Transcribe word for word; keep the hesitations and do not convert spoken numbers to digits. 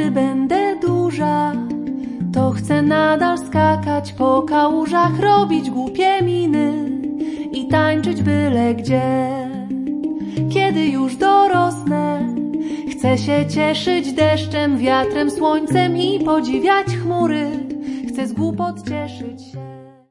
Gdy będę duża, to chcę nadal skakać po kałużach, robić głupie miny i tańczyć byle gdzie. Kiedy już dorosnę, chcę się cieszyć deszczem, wiatrem, słońcem i podziwiać chmury. Chcę z głupot cieszyć